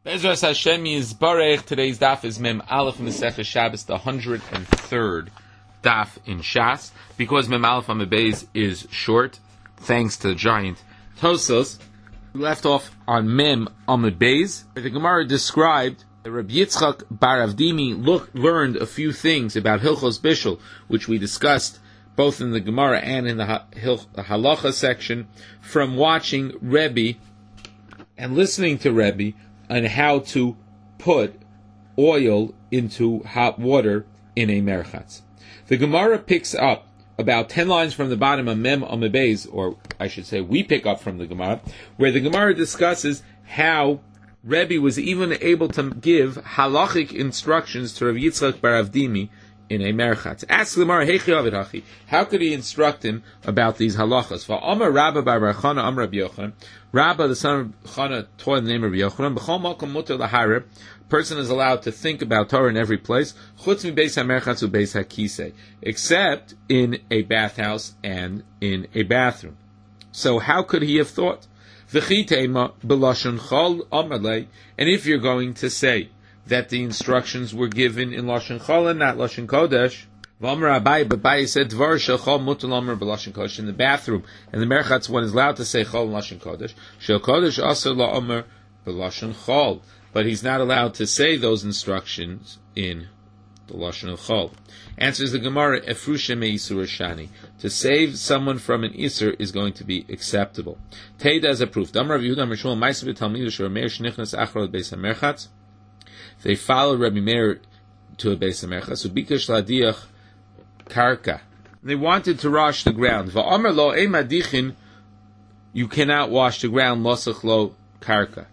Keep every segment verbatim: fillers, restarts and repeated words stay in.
Bezras Hashem Yisbarech. Today's daf is Mem Aleph in the Sefer Shabbos, the hundred and third daf in Shas. Because Mem Aleph Amud Beis is short, thanks to the giant Tosos, we left off on Mem Amud Beis. The Gemara described that Rabbi Yitzchak bar Avdimi look, learned a few things about Hilchos Bishul, which we discussed both in the Gemara and in the, ha- Hil- the Halacha section, from watching Rebbe and listening to Rebbe on how to put oil into hot water in a merchatz. The Gemara picks up about ten lines from the bottom of Mem Amud Beis, or I should say we pick up from the Gemara, where the Gemara discusses how Rebbe was even able to give halachic instructions to Rabbi Yitzchak bar Avdimi in a merchatz. Ask the Gemara, Heichi Ovid Hachi, how could he instruct him about these halachas? For Amar Rabba bar Bar Chana, Amar Rabbi Yochanan, Rabba the son of Chana taught in the name of Rabbi Yochanan, B'chol makom mutar laharer, person is allowed to think about Torah in every place, chutz mi beis hamerchatz u beis hakisei, except in a bathhouse and in a bathroom. So how could he have thought? V'chi teima b'lashon chol amar lei, and if you're going to say that the instructions were given in Lashon Chol and not Lashon Kodesh. V'amar Abaye, but Abaye said, Dvar shel Chol mutar l'amar b'Lashon Kodesh, in the bathroom, and the merchatz one is allowed to say Chol and Lashon Kodesh. Shel Kodesh also l'amar b'Lashon Chol, but he's not allowed to say those instructions in the Lashon of Chol. Answers the Gemara, Efrusha me'isur shani. To save someone from an isur is going to be acceptable. Teida as a proof. Damar Rav Yehuda Mishul Ma'aseh b'Talmidu Shor Meir Shnichnas Achar Beis HaMerchatz. They followed Rabbi Meir to a Beis HaMerchatz. Ubikash ladiach karka. They wanted to wash the ground. Va'amar lo ein madichin. You cannot wash the ground. Losach lo karka.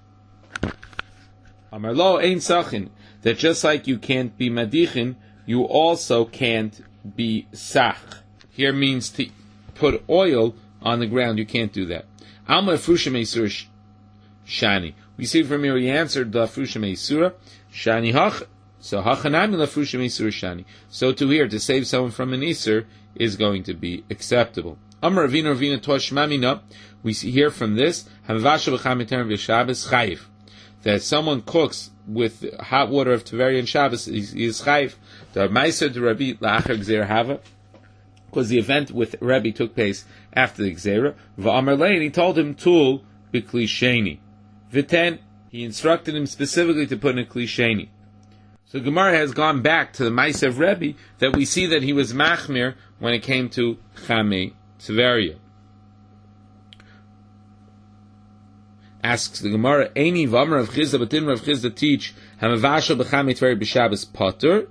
Amar lo ein sachin. That just like you can't be madichin, you also can't be sach. Here means to put oil on the ground. You can't do that. Alma efrusha meisur shani. We see from here he answered the efrusha meisura shani hach. So hachanami lefrusha meisur shani. So to here to save someone from an isur is going to be acceptable. Amar Ravina Ravina tosh mamina. We see here from this hamavasha b'chameter v'Shabbos chayiv, that someone cooks with hot water of Tveria and Shabbos is, is chayiv. The Ma'aser to Rabbi la'achar gzeira hava, because the event with Rabbi took place after the gzeira. V'amar lei, and he told him tul b'kli sheni. V'ten, he instructed him specifically to put in a kli sheni. So Gemara has gone back to the Ma'aser of Rabbi that we see that he was machmir when it came to chamei Tveria. Asks the Gemara, Eini v'amar Rav Chizda, but didn't Rav Chizda teach hamavashal b'chamei Tveria b'Shabbos potter?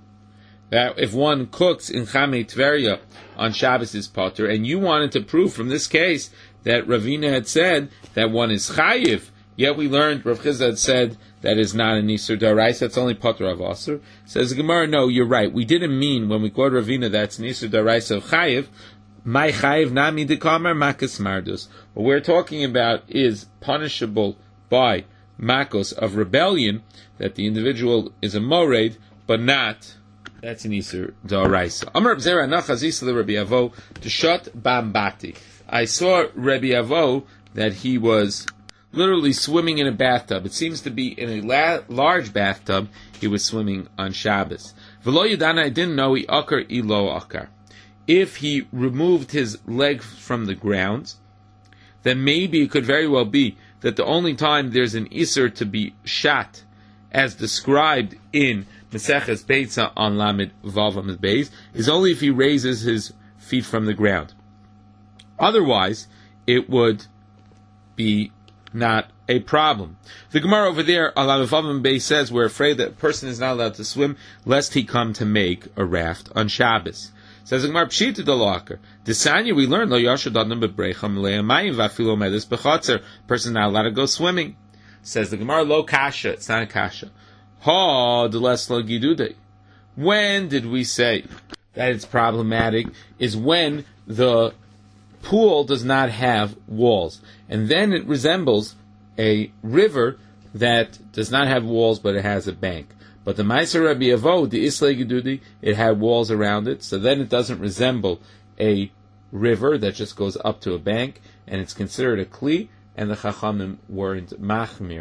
That if one cooks in chamei Tveria on Shabbos is potter, and you wanted to prove from this case that Ravina had said that one is chayiv, yet we learned Rav Chizda had said that is not an isur daraisa, that's only potter of asur. Says the Gemara, no, you're right. We didn't mean when we quote Ravina that's an isur daraisa of chayiv. My chayiv nami dekamar makas mardus. What we're talking about is punishable by makos of rebellion, that the individual is a mored, but not, that's an isur daraisa. Amar b'zera nachazisa the Rabbi Avo to shut bambati. I saw Rabbi Avo that he was literally swimming in a bathtub. It seems to be in a la- large bathtub. He was swimming on Shabbos. V'lo yadana, I didn't know he akar ilo akar. If he removed his leg from the ground, then maybe it could very well be that the only time there's an isur to be shat, as described in Maseches Beitza on Lamed Vav Amud Beis, is only if he raises his feet from the ground. Otherwise, it would be not a problem. The Gemara over there, on Lamed Vav Amud Beis, says we're afraid that a person is not allowed to swim lest he come to make a raft on Shabbos. Says the Gemara, Pshita delakar. Desanya, we learned lo yashad adam bebreicham le'amayim va'afilo medis b'chatzer. Person not allowed to go swimming. Says the Gemara, lo kasha. It's not a kasha. Ha deles lo gidudei. When did we say that it's problematic? Is when the pool does not have walls, and then it resembles a river that does not have walls, but it has a bank. But the Ma'aser Rabbi Avo, the Islay Gedudi, it had walls around it, so then it doesn't resemble a river that just goes up to a bank, and it's considered a kli, and the Chachamim weren't machmir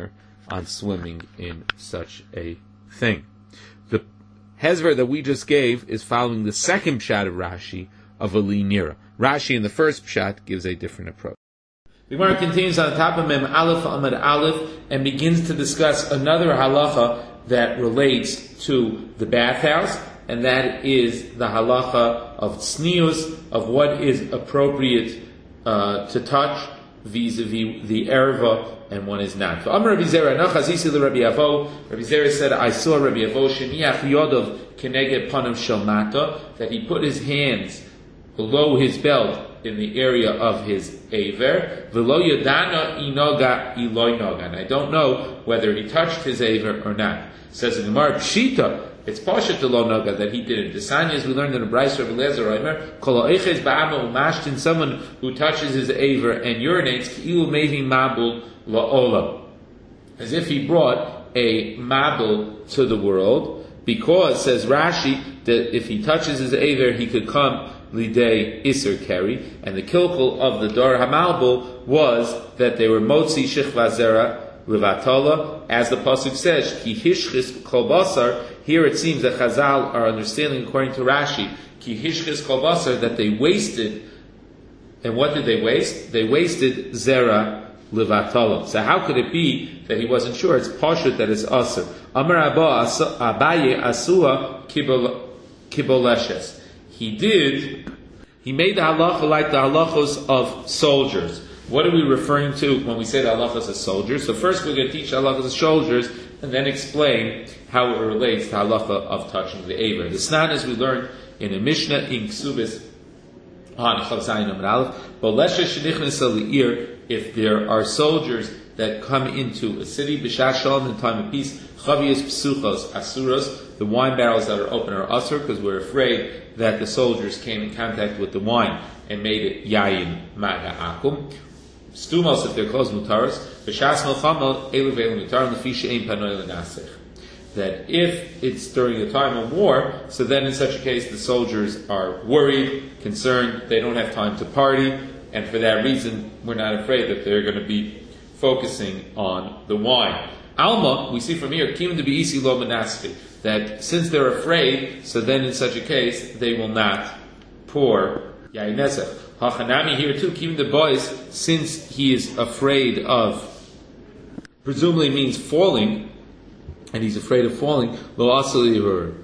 on swimming in such a thing. The hezver that we just gave is following the second pshat of Rashi of Ali Nira. Rashi in the first pshat gives a different approach. The Gemara continues on the top of Mem Aleph Amud Aleph and begins to discuss another halacha that relates to the bathhouse, and that is the halacha of tznius, of what is appropriate uh, to touch vis-a-vis the erva and one is not. Amar Rabbi Zera, Nachazisi le Rabbi Avo. Rabbi Zera said, I saw Rabbi Avo sheniach yodov keneged panav shel mata, that he put his hands below his belt in the area of his aver. V'lo yadana inoga iloi noga. And I don't know whether he touched his aver or not. Says the Gemara, Pshita, it's Pashat to lo noga that he didn't. The Sanyas we learned in the Brayso of Eliezer Omer, Kol ha'eches ba'ama umashtin, someone who touches his aver and urinates, ki'ilu mevi mabul la'olam, as if he brought a mabul to the world, because, says Rashi, that if he touches his aver, he could come lidei iser keri, and the kilkul of the Dor HaMalbul was that they were motzi shichva zera Rivatola, as the pasuk says, ki hishchis kol basar. Here it seems that Chazal are understanding, according to Rashi, ki hishchis kol basar, that they wasted. And what did they waste? They wasted zera livatola. So how could it be that he wasn't sure? It's pashut that it's asur. Amar Abba Abaye asua kiboleshes. He did. He made the halacha like the halachos of soldiers. What are we referring to when we say the halachas as soldiers? So first we're going to teach halachas as soldiers, and then explain how it relates to halacha of touching the aver. The snan, as we learned in a Mishnah in Ksubis on Chavzayin Amud Aleph, Bolesha shenichnes al'ir, if there are soldiers that come into a city, b'shas shalom, in time of peace, chaviyos psuchos asuros, the wine barrels that are open are asur, because we're afraid that the soldiers came in contact with the wine and made it yayin maga akum. Stumos, if they're closed, mutaros. B'shas melchama elu ve'elu mutarim lefi she'ein panoi l'nasech. That if it's during a time of war, so then in such a case the soldiers are worried, concerned, they don't have time to party, and for that reason we're not afraid that they're going to be focusing on the wine. Alma, we see from here, kim to be isi lo menaschi, that since they're afraid, so then in such a case they will not pour yayin nesech. Hachanami here too, keeping the boys, since he is afraid of, presumably means falling, and he's afraid of falling, lo asali hur.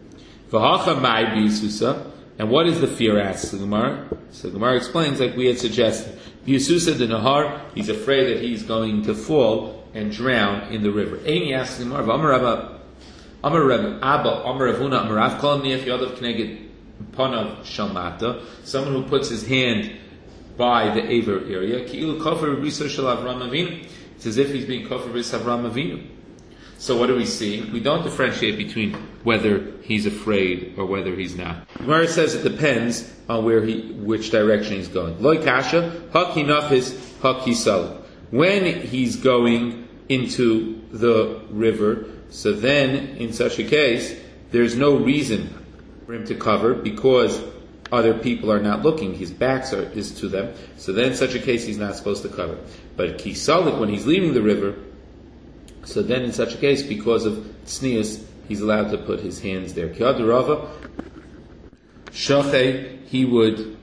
V'hacha mai b'yisusa, and what is the fear? Asks the Gemara. So the Gemara explains, like we had suggested, b'yisusa the nahar, he's afraid that he's going to fall and drown in the river. Eini asks the Gemara, Amar Rabba, Amar Rabba, Abba, Amar Ravuna, Amar Rav, Kol niach yodav kneged panav shalmata, someone who puts his hand by the aver area, ki'ilu kofer b'riso shel Avram Avinu, it's as if he's being kofer b'ris Avram Avinu. So what do we see? We don't differentiate between whether he's afraid or whether he's not. Gemara says it depends on where he, which direction he's going. Loi kasha, hak hinafis, hak hisal. When he's going into the river, so then in such a case, there's no reason for him to cover because other people are not looking. His back is to them. So then in such a case, he's not supposed to cover. But kisalik, when he's leaving the river, so then in such a case, because of tznius, he's allowed to put his hands there. Kiyadarava, shachei, he would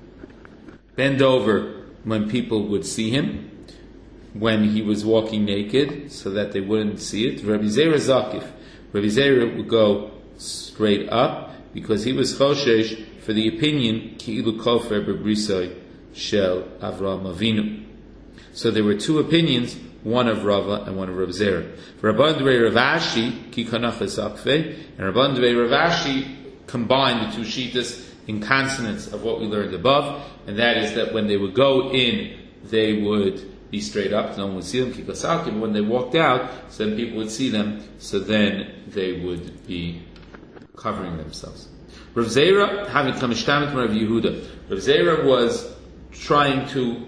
bend over when people would see him, when he was walking naked, so that they wouldn't see it. Rabbi Zera zakif, Rabbi Zera would go straight up, because he was choshesh for the opinion, ki'ilu kofer b'brisoi shel Avram Avinu. So there were two opinions, one of Rava and one of Rav Zera. Rabban Dvei Ravashi, ki kanachas akfe, and Rabban Dvei Ravashi combined the two shittas in consonance of what we learned above, and that is that when they would go in, they would be straight up, no one would see them, kikasaki, but when they walked out, so then people would see them, so then they would be covering themselves. Rav Zera, having come ishtamit from Rav Yehuda, Rav Zera was trying to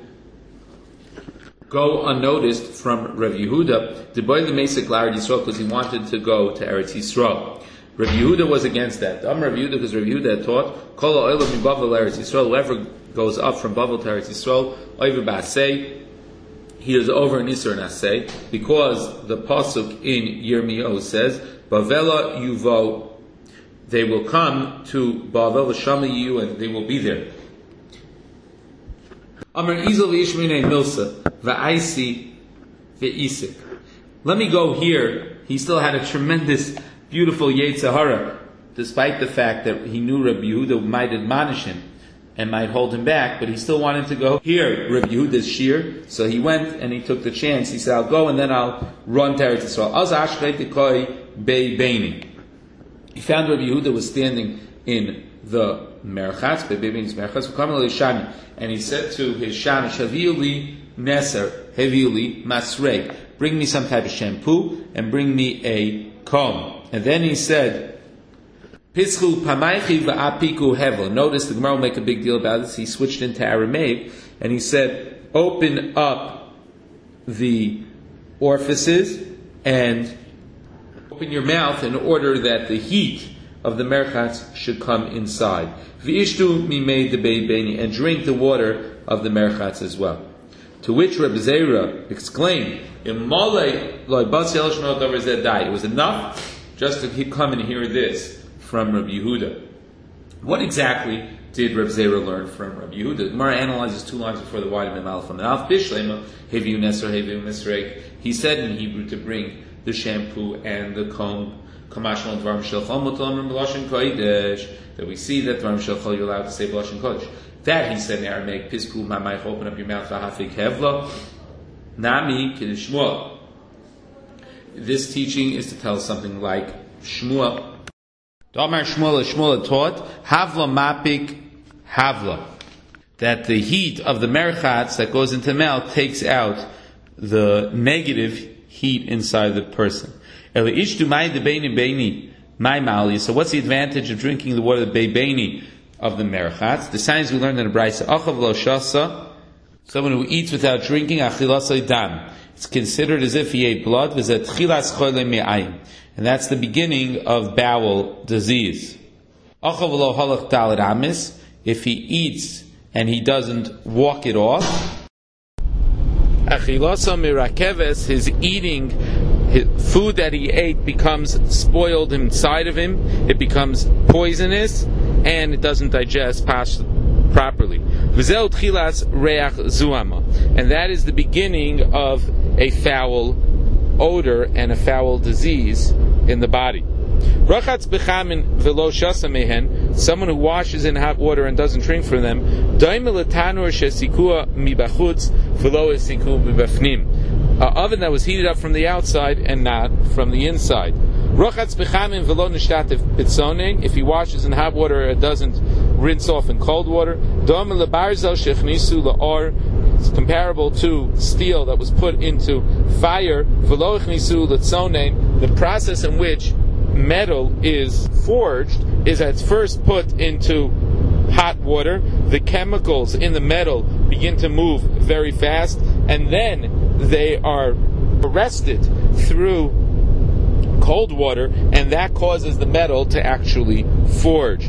go unnoticed from Rav Yehuda, deboy the Mesa Glad Yisrael, because he wanted to go to Eretz Yisrael. Rav Yehuda was against that. I'm Rav Yehuda because Rav Yehuda had taught, Kol ha'olam miBavel Eretz Yisrael, whoever goes up from Bavel to Eretz Yisrael, oiver ba'asei, he is over in Isser Naseh, because the pasuk in Yirmiyahu says, Bavela Yuvo, they will come to Bavel Shamayu, and they will be there. Amar Izel v'Ishmine Milsa v'Aisi v'Isik. Let me go here. He still had a tremendous, beautiful Yetzer Hara, despite the fact that he knew Rabbi Yehuda might admonish him and might hold him back, but he still wanted to go here, Rabbi Yehuda's shir. So he went and he took the chance. He said, I'll go and then I'll run to Eretz Yisrael. Az Ashkei Tekoi Bei Beini. He found Rabbi Yehuda was standing in the Merchatz, Bei Beini's Merchatz, and he said to his shamish, Haviuli Neser, Haviuli Masrei, bring me some type of shampoo and bring me a comb. And then he said, Pischu pamaychi va'apiku hevel. Notice the Gemara will make a big deal about this. He switched into Aramaic and he said, open up the orifices and open your mouth in order that the heat of the merchatz should come inside. V'ishtu mimei debei beini, and drink the water of the merchatz as well. To which Reb Zera exclaimed, it was enough just to keep coming and hear this from Rabbi Yehuda. What exactly did Reb Zera learn from Rabbi Yehuda? The Gemara analyzes two lines before the wide Mem Aleph from the Alf Bishlema, Heviu Neser, Heviu Misrek. He said in Hebrew to bring the shampoo and the comb. That we see that Dvarim Shelchol you're allowed to say B'Lashon Kodesh. That he said in Aramaic, Pisku Mamai, open up your mouth, V'Hafik Hevla, Nami Kiddush Shmuel. This teaching is to tell something like Shmuel. Damar Shmuel, Shmuel taught, Havla Mapik Havla. That the heat of the merchatz that goes into the mouth takes out the negative heat inside the person. So what's the advantage of drinking the water of the Bebeini of the merchatz? The signs we learned in the Brisa, Achav lo shasa, someone who eats without drinking, achilasai dam. It's considered as if he ate blood, and that's the beginning of bowel disease. Achav lo halach daled amis, if he eats and he doesn't walk it off, achilasa mirakeves, his eating, his food that he ate becomes spoiled inside of him, it becomes poisonous, and it doesn't digest past properly. V'zeh tchilas reach zuama, and that is the beginning of a foul odor and a foul disease in the body. Rachatz b'chamin v'lo shasa mehen, someone who washes in hot water and doesn't drink from them, doim l'tanur shesikua mibachutz v'lo esiku mibafnim, an oven that was heated up from the outside and not from the inside. Rachatz b'chamin v'lo nishtatev bitzoning, if he washes in hot water it doesn't rinse off in cold water. Doim l'barzel shechnisu la'or, it's comparable to steel that was put into fire. V'lo echnisu l'tzoning, the process in which metal is forged is that it's first put into hot water, the chemicals in the metal begin to move very fast, and then they are arrested through cold water, and that causes the metal to actually forge.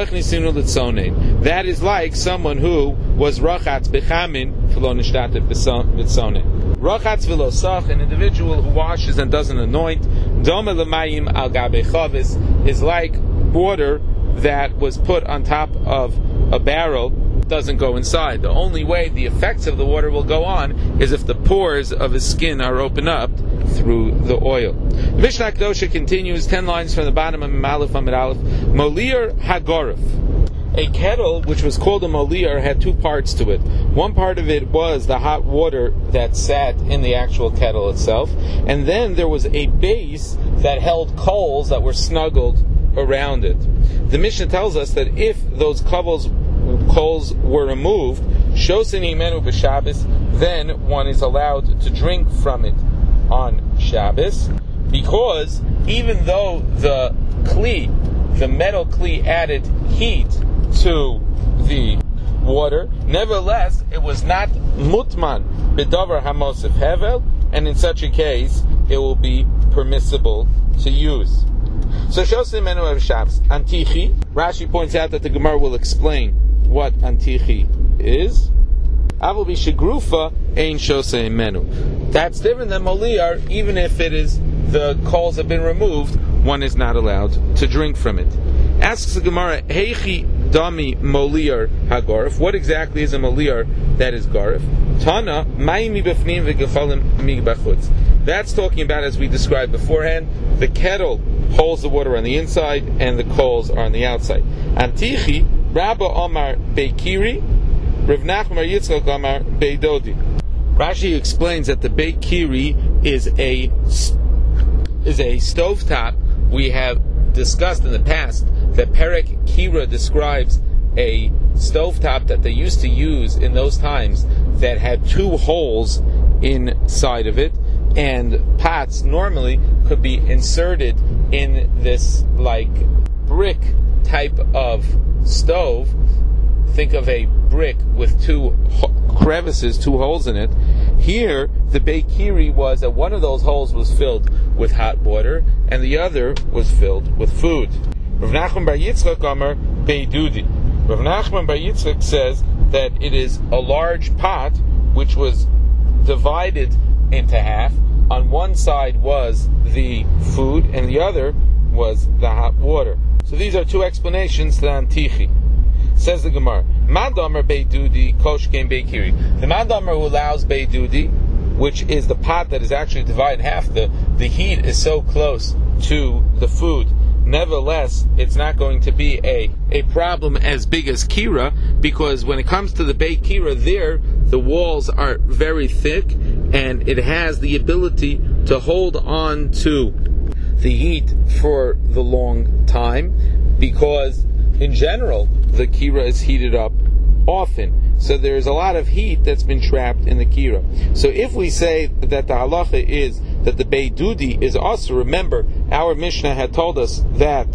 That is like someone who was rachatz bechamin v'lo nishtatev b'tzonen. Rachatz v'lo sach, an individual who washes and doesn't anoint, dome l'mayim al gabe chavis, is like water that was put on top of a barrel, doesn't go inside. The only way the effects of the water will go on is if the pores of his skin are opened up through the oil. The Mishnah Kedosha continues ten lines from the bottom of Aleph Amid Aleph. Molir Hagorif. A kettle which was called a molir had two parts to it. One part of it was the hot water that sat in the actual kettle itself, and then there was a base that held coals that were snuggled around it. The Mishnah tells us that if those coals coals were removed, shosini menu b'Shabbos, then one is allowed to drink from it on Shabbos, because even though the kli, the metal kli, added heat to the water, nevertheless it was not mutman b'davar hamosif hevel, and in such a case it will be permissible to use. So shosim menu b'Shabbos antichi. Rashi points out that the Gemara will explain what antichi is. Avol b'shegrufa ein shosei menu. That's different than moliyar. Even if it is the coals have been removed, one is not allowed to drink from it. Asks the Gemara, Heichi dami moliyar hagarif. What exactly is a moliyar that is garif? Tana ma'imi b'fnim v'gefalim mi b'chutz. That's talking about, as we described beforehand, the kettle holds the water on the inside and the coals are on the outside. Antichi Rabba Omar Beikiri, Rav Nachman Yitzchak Omar Beidodi. Rashi explains that the Beikiri is a is a stovetop. We have discussed in the past that Perek Kira describes a stovetop that they used to use in those times that had two holes inside of it, and pots normally could be inserted in this like brick type of stove. Think of a brick with two ho- crevices, two holes in it. Here, the Beikiri was that one of those holes was filled with hot water, and the other was filled with food. Rav Nachman Bar Yitzchak Amar Beidudi. Rav Nachman Bar Yitzchak says that it is a large pot which was divided into half. On one side was the food, and the other was the hot water. So these are two explanations to the Antichi. Says the Gemara, Mandamer Beidudi Koshken Beikiri. The Mandamer who allows Beidudi, which is the pot that is actually divided in half, the, the heat is so close to the food. Nevertheless, it's not going to be a, a problem as big as Kira, because when it comes to the Beit Kira, there, the walls are very thick, and it has the ability to hold on to the heat for the long time, because in general, the Kira is heated up often. So there's a lot of heat that's been trapped in the Kira. So if we say that the halacha is that the Beidudi is also, remember, our Mishnah had told us that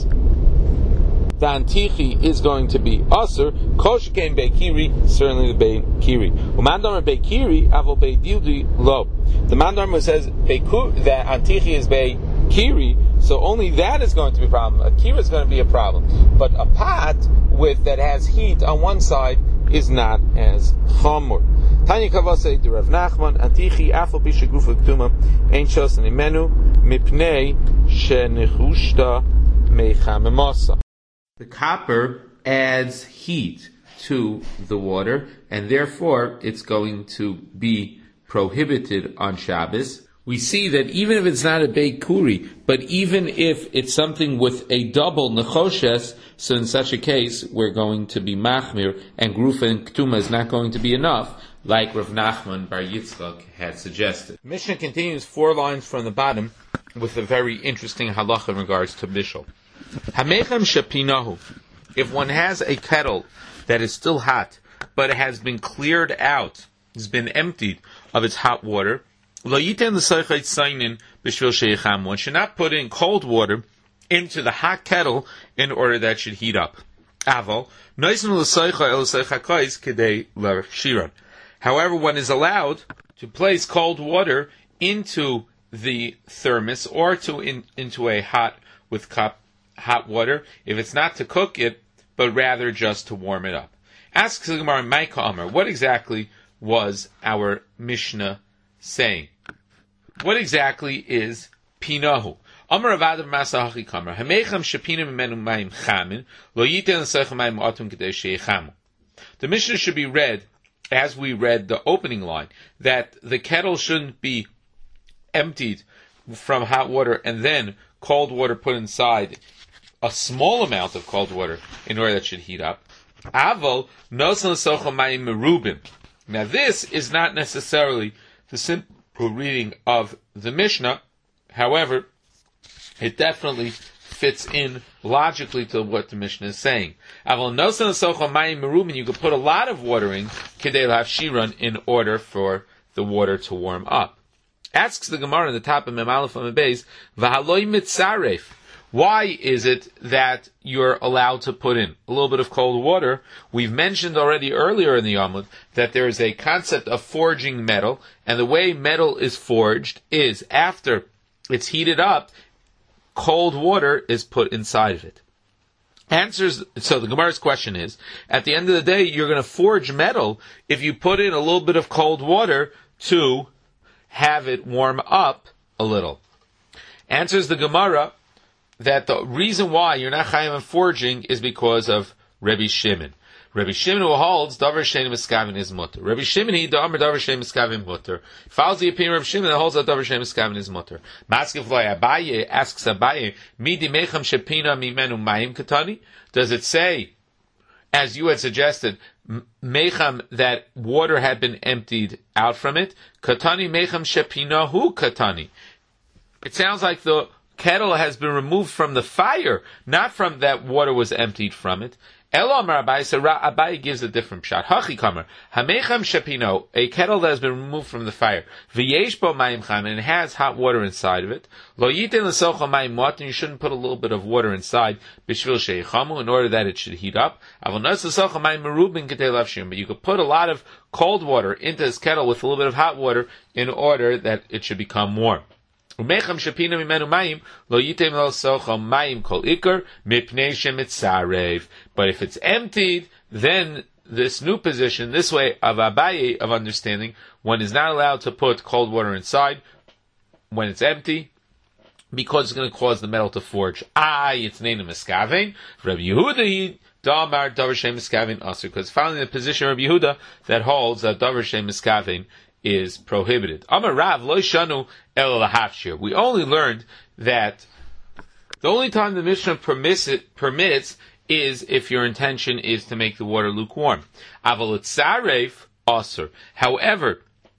the Antichi is going to be Asur, Koshken Beikiri, certainly the Beikiri. Umandar Beikiri, Avol Beidudi lo. The Mandar says that Antichi is Beikiri, so only that is going to be a problem. A Kira is going to be a problem. But a pot with that has heat on one side is not as chamur. Tanya Kavase de Rav Nachman, Antichi Afal Pisha Gufa Ktuma, Ein Shos Nimenu, Mipnei Shenichushta Mechamemasa. The copper adds heat to the water, and therefore it's going to be prohibited on Shabbos. We see that even if it's not a Beikuri, but even if it's something with a double Nechoshes, so in such a case, we're going to be Machmir, and Grufa and Ktuma is not going to be enough, like Rav Nachman Bar Yitzchak had suggested. Mishnah continues four lines from the bottom with a very interesting halacha in regards to Bishul. Hamechem Shapinahu. If one has a kettle that is still hot, but it has been cleared out, has been emptied of its hot water, one should not put in cold water into the hot kettle in order that it should heat up. However, one is allowed to place cold water into the thermos or to in, into a hot with cup hot water if it's not to cook it, but rather just to warm it up. Asks the Gemara, Maika Amar, what exactly was our Mishnah saying? What exactly is pinahu? Amar Ravada Masahachi Kamar. Hamecham Shapina Mimenu Mayim Chamin Lo Yiten L'Seicha Mayim Atum Kedei Sheyechamu. The Mishnah should be read as we read the opening line, that the kettle shouldn't be emptied from hot water and then cold water put inside, a small amount of cold water in order that it should heat up. Aval Nosan L'Seicha Mayim Merubim. Now this is not necessarily the simple reading of the Mishnah. However, it definitely fits in logically to what the Mishnah is saying. You could put a lot of water in kedei l'hafshiran in order for the water to warm up. Asks the Gemara in the top of Mem Aleph Amud Beis, v'haloi mitzaref. Why is it that you're allowed to put in a little bit of cold water? We've mentioned already earlier in the Yamud that there is a concept of forging metal, and the way metal is forged is after it's heated up, cold water is put inside of it. Answers, so the Gemara's question is, at the end of the day, you're going to forge metal if you put in a little bit of cold water to have it warm up a little. Answers the Gemara that the reason why you're not chayim on forging is because of Rabbi Shimon. Rabbi Shimon who holds davar shein miskavin is mutter. Rabbi Shimon he davar davar shein miskavin mutter. Follows the opinion of Rabbi Shimon that holds that davar shein miskavin is mutter. Maskef loy Abaye asks Abaye midi mecham shepina mimenu mayim katani. Does it say, as you had suggested, mecham that water had been emptied out from it? Katani mecham shepina hu katani. It sounds like the kettle has been removed from the fire, not from that water was emptied from it. Elomar Abaye, so Abaye gives a different pshat. Hachi kamer, hamecham shepino, a kettle that has been removed from the fire. V'yesh bo mayim cham, and it has hot water inside of it. Lo yiten l'socha mayim mot, and you shouldn't put a little bit of water inside, b'shvil sheyichamu, in order that it should heat up. Avon nos l'socha mayim merubin ketei lavshim, but you could put a lot of cold water into this kettle with a little bit of hot water in order that it should become warm. Umecham shepina mimenu mayim lo yitem lo socha mayim kol ikar mipnei shemitzarev. But if it's emptied, then this new position, this way of Abaye of understanding, one is not allowed to put cold water inside when it's empty, because it's going to cause the metal to forge. Ah, it's named a miskavein. Rabbi Yehuda he damar davar shein miskavein aser, because following the position of Rabbi Yehuda that holds that davar shein miskavein is prohibited. Amar Rav lo shanu el lahafshir. We only learned that the only time the Mishnah permits it, permits is if your intention is to make the water lukewarm. Aval tzareif aser. However,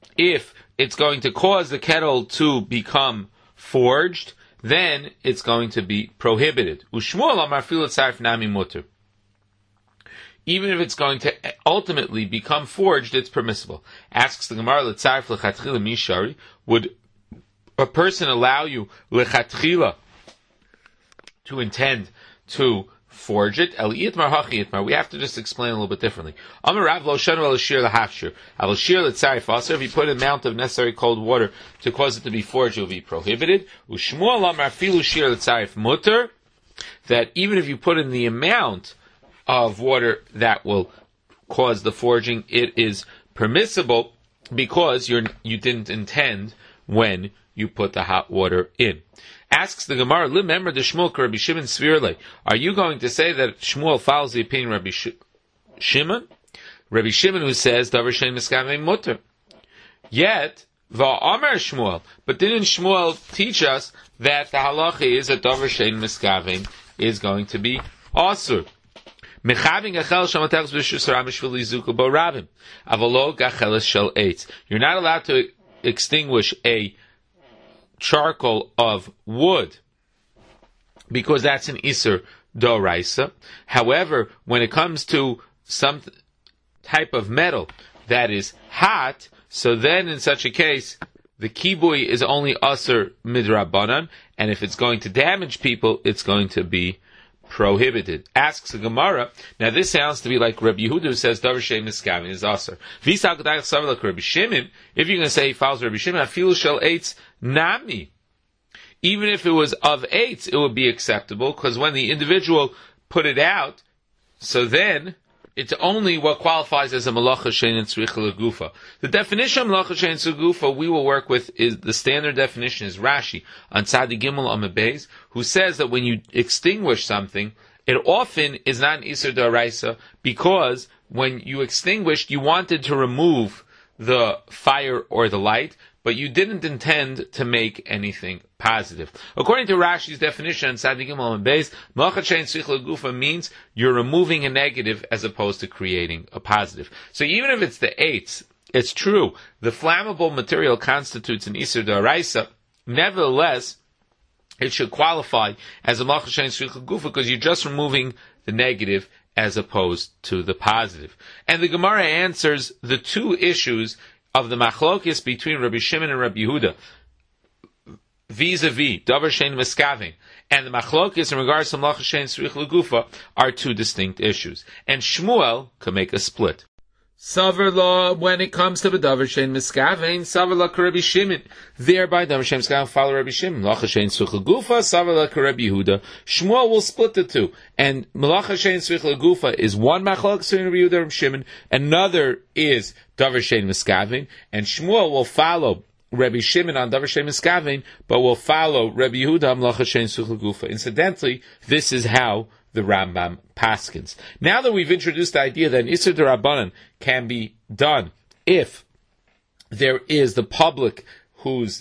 if it's going to cause the kettle to become forged, then it's going to be prohibited. Ushmuel amar filu tzaref nami muter. Even if it's going to ultimately become forged, it's permissible. Asks the Gemara, l'tzaref lechatchila mishari, would a person allow you lechatchila to intend to forge it? El yitmar hachi yitmar. We have to just explain a little bit differently. Amar Rav lo shanu el shir lahafshir. El shir l'tzaref aser. If you put an amount of necessary cold water to cause it to be forged, it will be prohibited. Ushmuel amar filu shir l'tzaref muter. That even if you put in the amount of water that will cause the forging, it is permissible because you're, you didn't intend when you put the hot water in. Asks the Gemara, remember the Shmuel Rabbi Shimon Svirle. Are you going to say that Shmuel follows the opinion of Rabbi Sh- Shimon? Rabbi Shimon who says, davar shein miskavein muter. Yet, va'amar Shmuel. But didn't Shmuel teach us that the halacha is that davar shein miskavein is going to be asur? You're not allowed to extinguish a charcoal of wood because that's an iser doraisa. However, when it comes to some type of metal that is hot, so then in such a case, the kibui is only aser midrabanan, and if it's going to damage people, it's going to be prohibited. Asks the Gemara. Now this sounds to be like Rabbi Yehuda who says davar shein miskavein is aser. Like Rabbi Shimon, if you're going to say he follows Rabbi Shimon, afilu shel eitz nami. Even if it was of eitz, it would be acceptable because when the individual put it out, so then it's only what qualifies as a malacha shein tzricha legufa. The definition of malacha shein legufa we will work with is the standard definition is Rashi on Tzadi Gimel Amud Beis, who says that when you extinguish something, it often is not an iser d'oraisa because when you extinguished, you wanted to remove the fire or the light, but you didn't intend to make anything positive. According to Rashi's definition on Tzadi Gimel Amud Beis, malacha shein tzricha legufa means you're removing a negative as opposed to creating a positive. So even if it's the eitz, it's true, the flammable material constitutes an iser d'oraisa, nevertheless, it should qualify as a malacha shein tzricha legufa because you're just removing the negative as opposed to the positive. And the Gemara answers the two issues of the machlokis between Rabbi Shimon and Rabbi Yehuda, vis-a-vis davar shein miskavein, and the machlokis in regards to malacha shein tzricha legufa are two distinct issues. And Shmuel can make a split. Savar law, when it comes to the Davar Shein Miskavein, Savar la Rabbi Shimon. Thereby, Davar Shein Miskavein follow Rabbi Shimon. Malacha Shein Svicha Gufa, Savar la Rabbi Yehuda. Shmuel will split the two. And Malacha Shein Svicha Gufa is one machlok between Rabbi Yehuda and Rabbi Shimon. Another is Davar Shein Miskavein. And Shmuel will follow Rabbi Shimon on Davar Shein Miskavein, but will follow Rabbi Yehuda on Malacha Shein Svicha Gufa. Incidentally, this is how the Rambam paskins. Now that we've introduced the idea that an Isser D'Rabbanan can be done if there is the public whose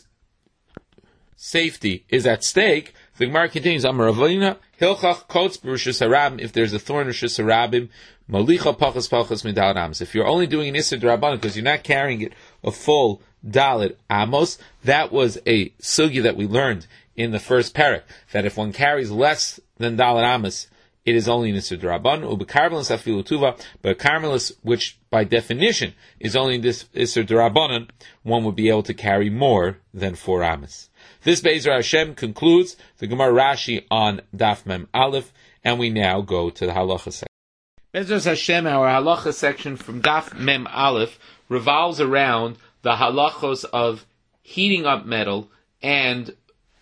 safety is at stake, the Gemara continues, Amar Ravina, Hilchach Kotz B'Rishus Harabim, if there's a thorn Rishus Harabim, Malicha Pachas Pachas Midal Amos. If you're only doing an Isser D'Rabbanan because you're not carrying it a full Dalit Amos, that was a sugya that we learned in the first parak, that if one carries less than Dalit Amos, it is only Nisr D'Rabban, u'bekarmelis afilu tuva, but karmelis, which by definition is only this Nisr D'Rabbanan, one would be able to carry more than four amas. This Be'ezer Hashem concludes the Gemara Rashi on Daf Mem Aleph, and we now go to the Halacha section. Be'ezer Hashem, our Halacha section from Daf Mem Aleph revolves around the halachos of heating up metal and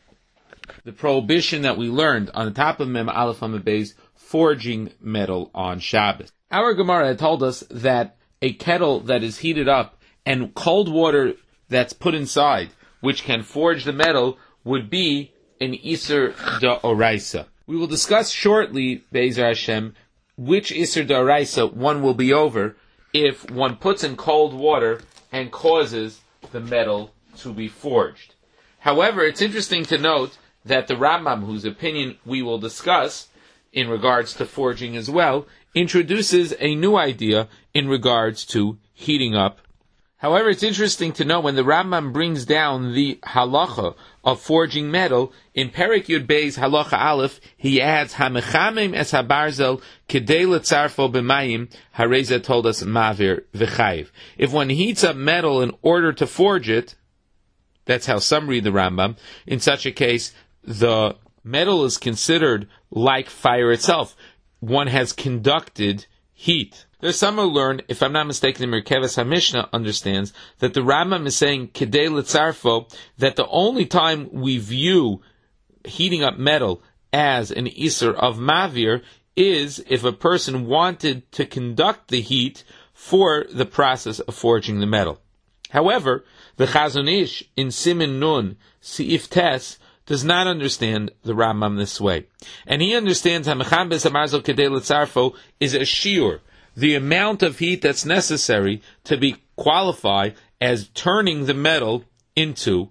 the prohibition that we learned on the top of Mem Aleph Amud Beis, forging metal on Shabbos. Our Gemara had told us that a kettle that is heated up and cold water that's put inside, which can forge the metal, would be an Isser D'Oraisa. We will discuss shortly, Be'ezer Hashem, which Isser D'Oraisa one will be over if one puts in cold water and causes the metal to be forged. However, it's interesting to note that the Rambam, whose opinion we will discuss in regards to forging as well, introduces a new idea in regards to heating up. However, it's interesting to know when the Rambam brings down the halacha of forging metal, in Perek Yud Beis halacha Aleph, he adds, Hamechamim es habarzel kedei letzarfo b'mayim, Hareza told us mavir v'chayiv. If one heats up metal in order to forge it, that's how some read the Rambam, in such a case, the metal is considered like fire itself. One has conducted heat. There's some who learn, if I'm not mistaken, the Merkevas HaMishnah understands that the Rambam is saying, Kedei L'tzarfo, that the only time we view heating up metal as an Isser of Mavir is if a person wanted to conduct the heat for the process of forging the metal. However, the Chazon Ish in Siman Nun, Seif Tes, does not understand the Rambam this way. And he understands Hamecham Bes Hamarzel Kedei L'tzarfo is a shiur, the amount of heat that's necessary to be qualified as turning the metal into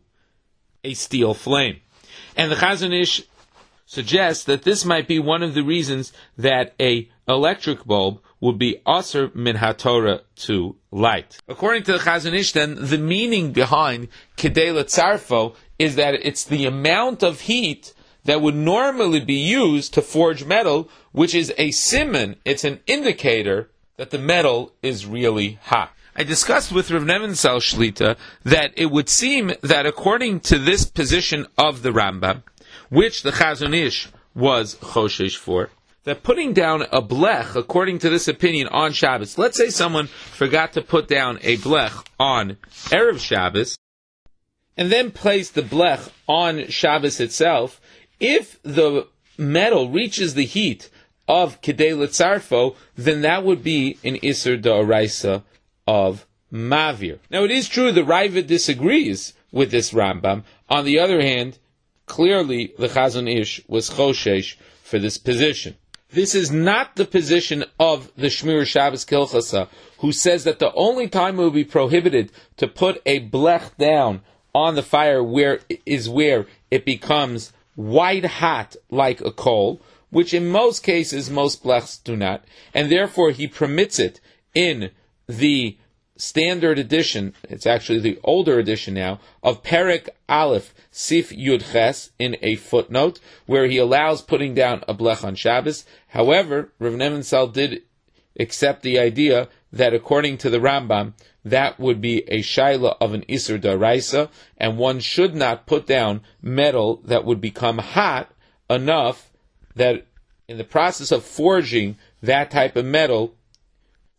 a steel flame. And the Chazon Ish suggests that this might be one of the reasons that a electric bulb would be aser min haTorah to light. According to the Chazon Ish, then, the meaning behind Kedei L'tzarfo is that it's the amount of heat that would normally be used to forge metal, which is a siman, it's an indicator that the metal is really hot. I discussed with Rav Nevinsel Shlita that it would seem that according to this position of the Rambam, which the Chazon Ish was choshesh for, that putting down a blech, according to this opinion, on Shabbos, let's say someone forgot to put down a blech on Erev Shabbos, and then place the blech on Shabbos itself, if the metal reaches the heat of Kedei L'tzarfo, then that would be an Isser D'Oraisa of Mavir. Now it is true the Raavad disagrees with this Rambam. On the other hand, clearly the Chazon Ish was choshesh for this position. This is not the position of the Shmir Shabbos Kilchasa, who says that the only time it will be prohibited to put a blech down on the fire where is where it becomes white hot like a coal, which in most cases most blechs do not, and therefore he permits it in the standard edition, it's actually the older edition now, of Perek Aleph Sif Yud Ches in a footnote, where he allows putting down a blech on Shabbos. However, Rav Nevinsel did accept the idea that according to the Rambam, that would be a shaila of an Isser D'Oraisa, and one should not put down metal that would become hot enough that in the process of forging that type of metal,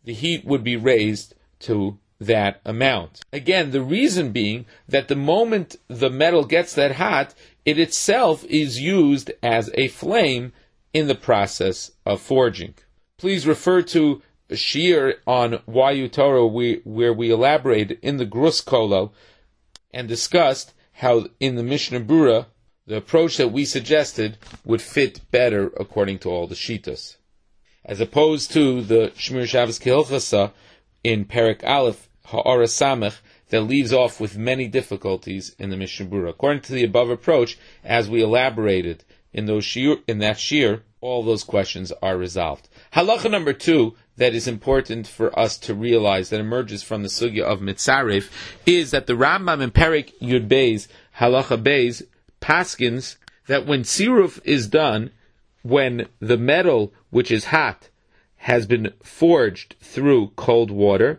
the heat would be raised to that amount. Again, the reason being that the moment the metal gets that hot, it itself is used as a flame in the process of forging. Please refer to a shiur on Wayu Torah we, where we elaborated in the Grus Kolo and discussed how in the Mishnah Brura the approach that we suggested would fit better according to all the Shitas, as opposed to the Shmir Shabbos Kehilchasa in Perek Aleph Ha'ara Samech that leaves off with many difficulties in the Mishnah Brura. According to the above approach, as we elaborated in those shiur, in that shiur, all those questions are resolved. Halacha number two that is important for us to realize that emerges from the sugya of Mitzaref is that the Rambam in Perek Yud Beis, Halacha Beis, paskins that when siruf is done, when the metal which is hot has been forged through cold water,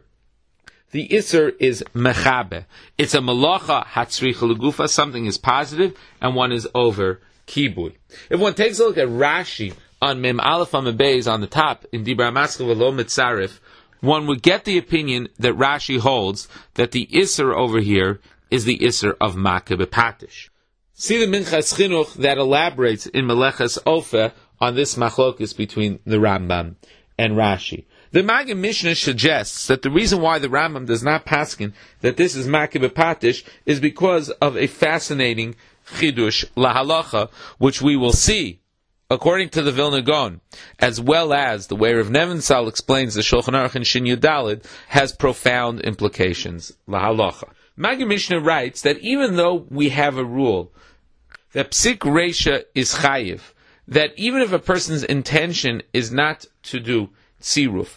the iser is mechabe. It's a malacha hatzricha legufa, something is positive and one is over kibud. If one takes a look at Rashi on Mem Aleph Amud Beis on the top in Dibra Maskil V'lo Mitzaref, one would get the opinion that Rashi holds that the iser over here is the iser of makeh b'patish. See the Minchas Chinuch that elaborates in Meleches Ofe on this machlokes between the Rambam and Rashi. The Maggid Mishnah suggests that the reason why the Rambam does not paskin that this is makeh b'patish is because of a fascinating chidush lahalacha, which we will see according to the Vilna Gaon, as well as the way Rav Nebenzahl explains the Shulchan Aruch in Shin Yud Daled, has profound implications lahalacha. Maggid Mishnah writes that even though we have a rule that psik reisha is chayiv, that even if a person's intention is not to do tziruf,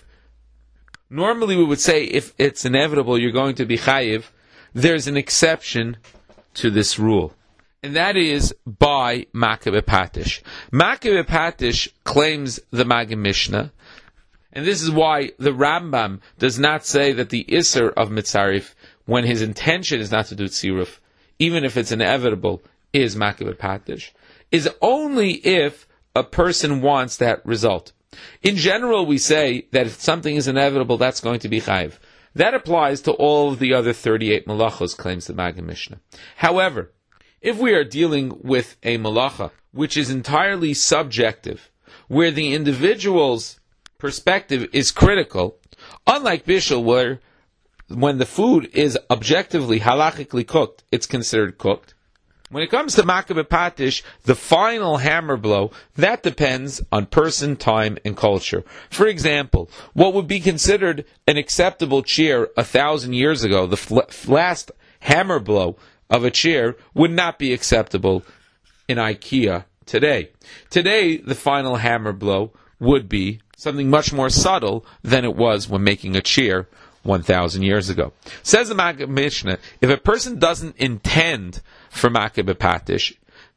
normally we would say if it's inevitable you're going to be chayiv, there's an exception to this rule. And that is by makeh b'patish. Makeh b'patish claims the Maggid Mishnah, and this is why the Rambam does not say that the iser of Mitzaref, when his intention is not to do tziruf, even if it's inevitable, is makeh b'patish, is only if a person wants that result. In general, we say that if something is inevitable, that's going to be chayiv. That applies to all of the other thirty-eight malachos, claims the Maggid Mishnah. However, if we are dealing with a malacha which is entirely subjective, where the individual's perspective is critical, unlike Bishul, where when the food is objectively, halachically cooked, it's considered cooked. When it comes to makeh b'patish, the final hammer blow, that depends on person, time, and culture. For example, what would be considered an acceptable cheer a thousand years ago, the fl- last hammer blow of a chair, would not be acceptable in IKEA today. Today, the final hammer blow would be something much more subtle than it was when making a chair one thousand years ago. Says the Maggid Mishnah, if a person doesn't intend for makeh b'patish,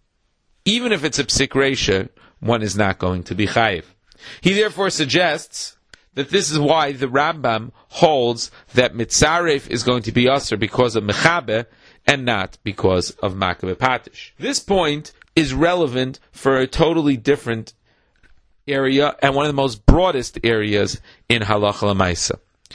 even if it's a psik reisha, one is not going to be chayiv. He therefore suggests that this is why the Rambam holds that Mitzaref is going to be usher because of mechabe and not because of makeh b'patish. This point is relevant for a totally different area and one of the most broadest areas in halacha l'maisa.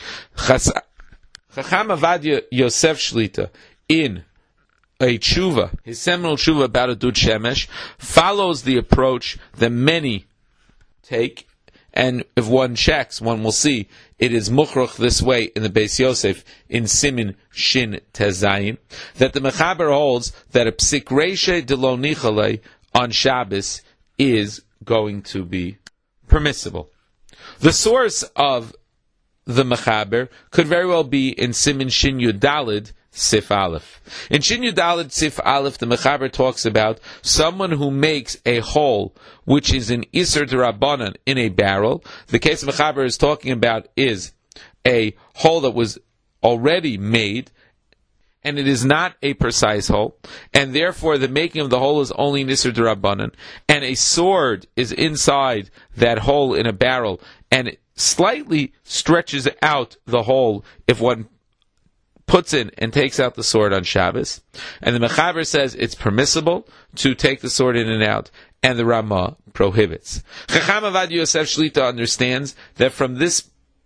Chacham Avadia Yosef Shlita in a tshuva, his seminal tshuva about a dud shemesh, follows the approach that many take, and if one checks, one will see it is muchroch this way in the Beis Yosef in Simin Shin Tezayin, that the Mechaber holds that a psik reisha de lo nichale on Shabbos is going to be permissible. The source of the Mechaber could very well be in Simin Shin Yud Daled Sif Aleph. In Shin Yud Daled Sif Aleph, the Mechaber talks about someone who makes a hole which is an Iser D'Rabbanan in a barrel. The case the Mechaber is talking about is a hole that was already made, and it is not a precise hole, and therefore the making of the hole is only an Iser D'Rabbanan, and a sword is inside that hole in a barrel, and it slightly stretches out the hole if one puts in and takes out the sword on Shabbos. And the Mechaber says it's permissible to take the sword in and out, and the Ramah prohibits. Chacham Avad Yosef Shlita understands that from this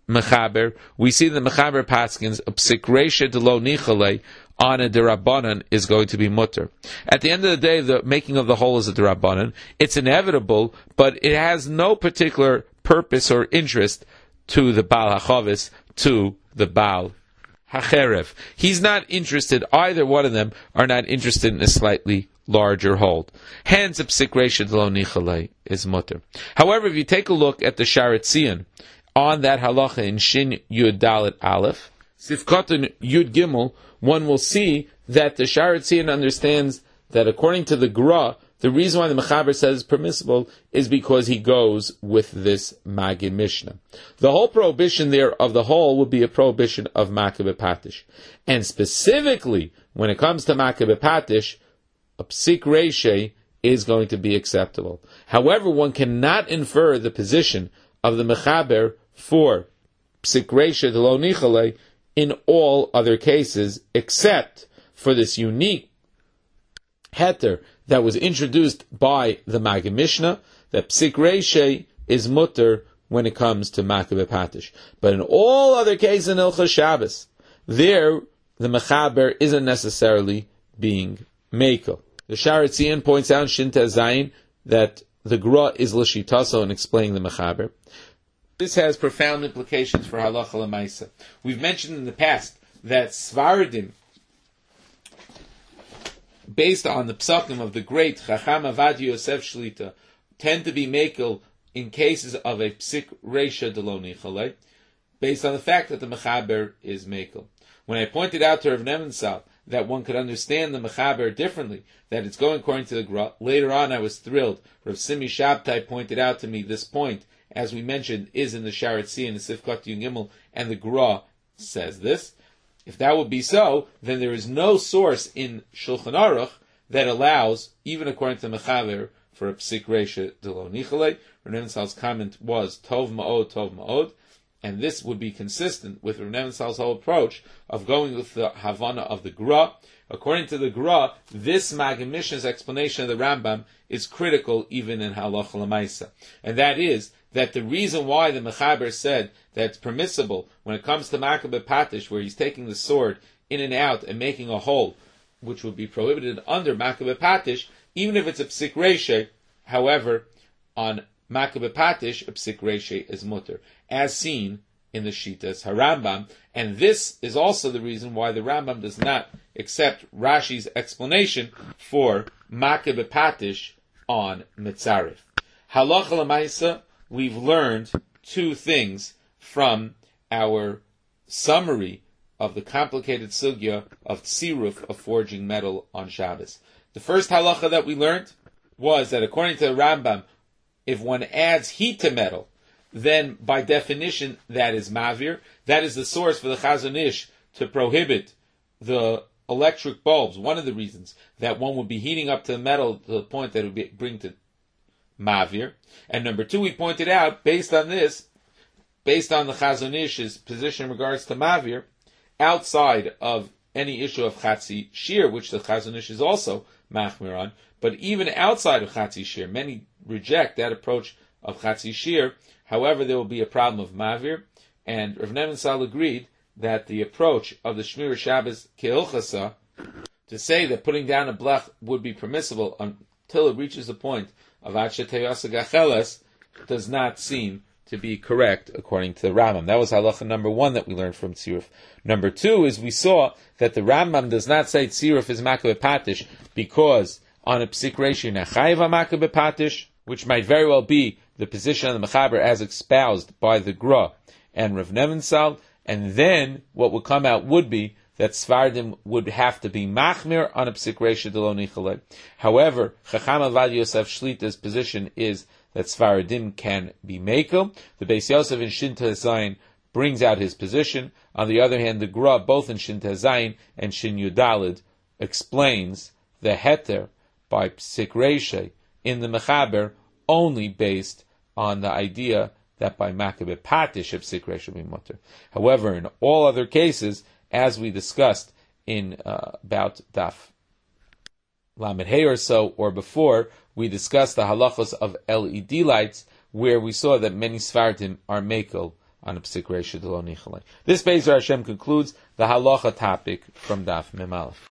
Mechaber, we see the Mechaber Paskins, a psik reisha de lo nichale, on a derabanan is going to be mutter. At the end of the day, the making of the hole is a derabanan. It's inevitable, but it has no particular purpose or interest to the Baal HaChavis, to the Baal HaCherev. He's not interested, either one of them are not interested in a slightly larger hold. Hence, a psik reisha de lo nichale is mutter. However, if you take a look at the Sharet Zion, on that halacha in Shin Yud Dalet Aleph, Sifkatan Yud Gimel, one will see that the Sharet Zion understands that according to the Gra, the reason why the Mechaber says it's permissible is because he goes with this Magid Mishnah. The whole prohibition there of the whole would be a prohibition of Makeh B'Patish. And specifically, when it comes to Makeh B'Patish, a Psik Reisha is going to be acceptable. However, one cannot infer the position of the Mechaber for Psik Reisha de lo nichale in all other cases, except for this unique heter that was introduced by the Magid Mishnah, that Psik Reisha is mutter when it comes to Makeh B'Patish. But in all other cases in Ilchas Shabbos, there the Mechaber isn't necessarily being mekel. The Sharet Zion points out in Shinta Zayin that the Gra is l'shitaso in explaining the Mechaber. This has profound implications for halacha l'maisa. We've mentioned in the past that Svardim, based on the psakim of the great Chacham Avad Yosef Shlita, tend to be mekel in cases of a psik reisha de lo nichale, based on the fact that the Mechaber is mekel. When I pointed out to Rav Nevensal that one could understand the Mechaber differently, that it's going according to the Gra, later on I was thrilled. Rav Simi Shabtai pointed out to me this point, as we mentioned, is in the Sharet Zion, the Sifkat Yud Gimel, and the Gra says this. If that would be so, then there is no source in Shulchan Aruch that allows, even according to Mechaber, for a psik reisha de lo nichale. Rav Nevensal's comment was Tov Ma'od, Tov Ma'od, and this would be consistent with Rav Nevensal's whole approach of going with the Havana of the Gra. According to the Gra, this Magid Mishnah's explanation of the Rambam is critical even in Halacha L'Maisa, and that is that the reason why the Mechaber said that it's permissible when it comes to Makeh B'Patish, where he's taking the sword in and out and making a hole, which would be prohibited under Makeh B'Patish, even if it's a psik reisha. However, on Makeh B'Patish, a psik reisha is mutter, as seen in the Shitas HaRambam, and this is also the reason why the Rambam does not accept Rashi's explanation for Makeh B'Patish on Mitzaref. Halacha L'Maisa, we've learned two things from our summary of the complicated sugya of tziruf, of forging metal on Shabbos. The first halacha that we learned was that according to the Rambam, if one adds heat to metal, then by definition that is mavir. That is the source for the Chazon Ish to prohibit the electric bulbs. One of the reasons that one would be heating up to the metal to the point that it would be, bring to mavir. And number two, we pointed out, based on this, based on the Chazon Ish's position in regards to mavir, outside of any issue of Chatzi Shir, which the Chazon Ish is also machmir on, but even outside of Chatzi Shir, many reject that approach of Chatzi Shir. However, there will be a problem of mavir, and Rav Nevensal agreed that the approach of the Shmir Shabbos Ke'ilchasa, to say that putting down a blech would be permissible until it reaches the point of Adshe Teyasa Gacheles, does not seem to be correct according to the Rambam. That was halacha number one that we learned from Tziruf. Number two is we saw that the Rambam does not say Tziruf is Makeh B'Patish because on a psik reisha Nechayev Makeh B'Patish, which might very well be the position of the Mechaber as espoused by the Gra and Rav Nevensal, and then what would come out would be that Svardim would have to be machmir on a psik reisha de lo nichale. However, Chacham Avad Yosef Shlita's position is that Svardim can be mekel. The Beis Yosef in Shinta Zayin brings out his position. On the other hand, the Gra, both in Shinta Zayin and Shin Yudalid, explains the heter by psik reisha in the Mechaber only based on the idea that by Makeh B'Patish a psik reisha will be mutter. However, in all other cases, as we discussed in uh, about Daf Lamed Hey or so, or before, we discussed the halachos of L E D lights, where we saw that many Svardim are mekel on a psik reisha de lo nichalei. This Bezer Hashem concludes the halacha topic from Daf Mem Aleph.